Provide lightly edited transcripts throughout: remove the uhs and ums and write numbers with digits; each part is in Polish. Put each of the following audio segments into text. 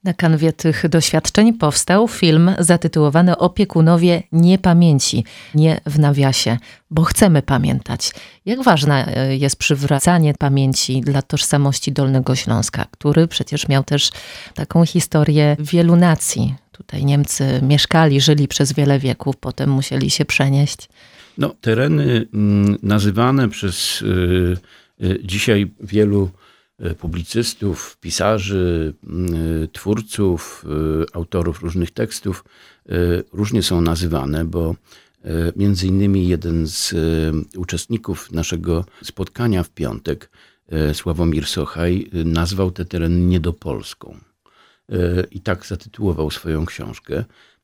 Na kanwie tych doświadczeń powstał film zatytułowany Opiekunowie niepamięci, nie w nawiasie, bo chcemy pamiętać. Jak ważne jest przywracanie pamięci dla tożsamości Dolnego Śląska, który przecież miał też taką historię wielu nacji. Tutaj Niemcy mieszkali, żyli przez wiele wieków, potem musieli się przenieść. No, tereny nazywane przez dzisiaj wielu publicystów, pisarzy, twórców, autorów różnych tekstów różnie są nazywane, bo między innymi jeden z uczestników naszego spotkania w piątek, Sławomir Sochaj, nazwał te tereny Niedopolską i tak zatytułował swoją książkę.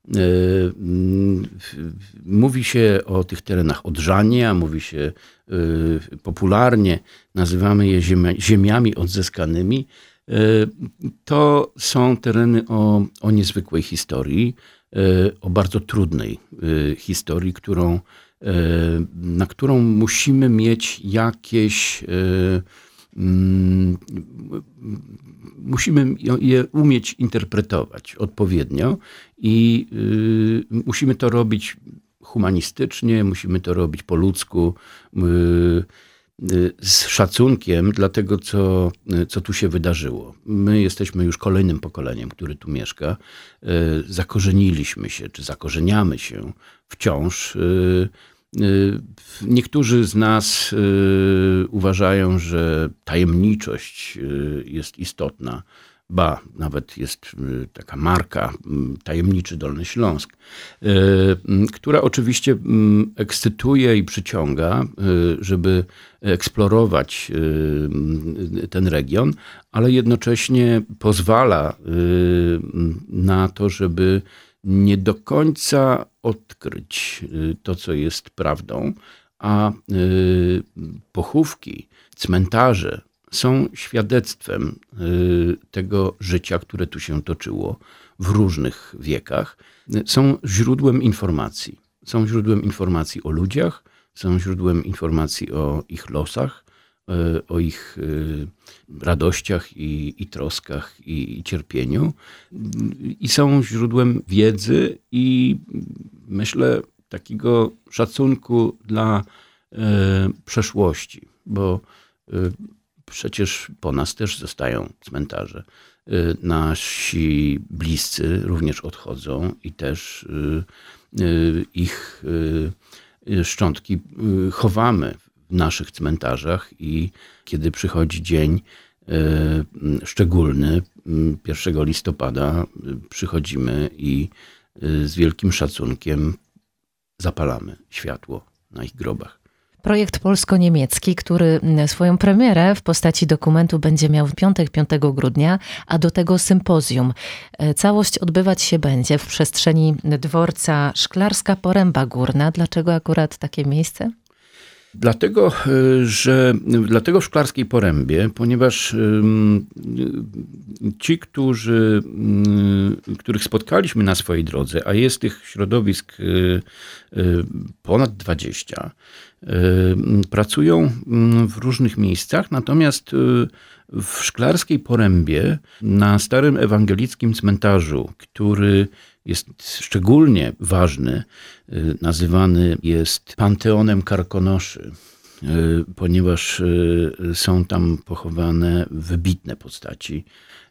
Mówi się o tych terenach odrzanie, a mówi się popularnie, nazywamy je ziemiami odzyskanymi. To są tereny o niezwykłej historii, o bardzo trudnej historii, na którą musimy mieć jakieś... Musimy je umieć interpretować odpowiednio i musimy to robić humanistycznie, musimy to robić po ludzku, z szacunkiem dla tego, co tu się wydarzyło. My jesteśmy już kolejnym pokoleniem, który tu mieszka. Zakorzeniliśmy się, czy zakorzeniamy się wciąż. Niektórzy z nas uważają, że tajemniczość jest istotna. Ba, nawet jest taka marka Tajemniczy Dolny Śląsk, która oczywiście ekscytuje i przyciąga, żeby eksplorować ten region, ale jednocześnie pozwala na to, żeby nie do końca odkryć to, co jest prawdą, a pochówki, cmentarze są świadectwem tego życia, które tu się toczyło w różnych wiekach. Są źródłem informacji. Są źródłem informacji o ludziach, są źródłem informacji o ich losach, o ich radościach i troskach i cierpieniu. I są źródłem wiedzy i myślę takiego szacunku dla przeszłości, bo przecież po nas też zostają cmentarze. Nasi bliscy również odchodzą i też ich szczątki chowamy w naszych cmentarzach i kiedy przychodzi dzień szczególny, 1 listopada, przychodzimy i z wielkim szacunkiem zapalamy światło na ich grobach. Projekt polsko-niemiecki, który swoją premierę w postaci dokumentu będzie miał w piątek, 5 grudnia, a do tego sympozjum. Całość odbywać się będzie w przestrzeni dworca Szklarska Poręba Górna. Dlaczego akurat takie miejsce? Dlatego w Szklarskiej Porębie, ponieważ ci, których spotkaliśmy na swojej drodze, a jest tych środowisk ponad 20, pracują w różnych miejscach, natomiast w Szklarskiej Porębie, na starym ewangelickim cmentarzu, który jest szczególnie ważny, nazywany jest Panteonem Karkonoszy, ponieważ są tam pochowane wybitne postaci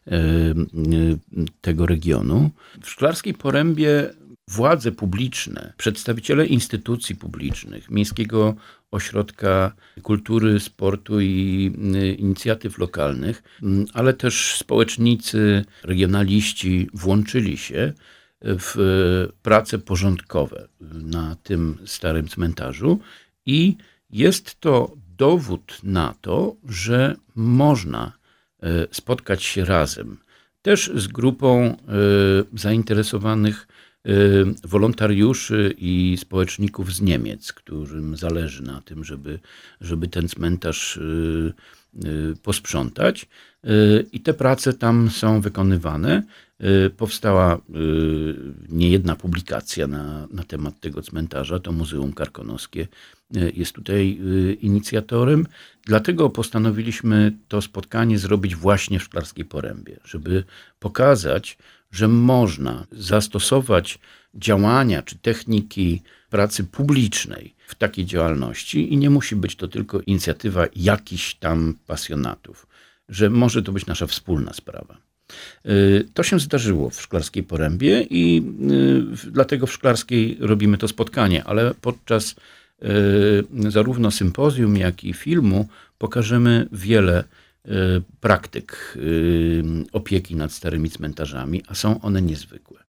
tego regionu. W Szklarskiej Porębie władze publiczne, przedstawiciele instytucji publicznych, Miejskiego Ośrodka Kultury, Sportu i inicjatyw lokalnych, ale też społecznicy, regionaliści włączyli się w prace porządkowe na tym starym cmentarzu i jest to dowód na to, że można spotkać się razem. Też z grupą zainteresowanych wolontariuszy i społeczników z Niemiec, którym zależy na tym, żeby ten cmentarz posprzątać. I te prace tam są wykonywane. Powstała niejedna publikacja na temat tego cmentarza. To Muzeum Karkonoskie jest tutaj inicjatorem. Dlatego postanowiliśmy to spotkanie zrobić właśnie w Szklarskiej Porębie, żeby pokazać, że można zastosować działania czy techniki pracy publicznej w takiej działalności i nie musi być to tylko inicjatywa jakichś tam pasjonatów, że może to być nasza wspólna sprawa. To się zdarzyło w Szklarskiej Porębie i dlatego w Szklarskiej robimy to spotkanie, ale podczas zarówno sympozjum, jak i filmu pokażemy wiele praktyk opieki nad starymi cmentarzami, a są one niezwykłe.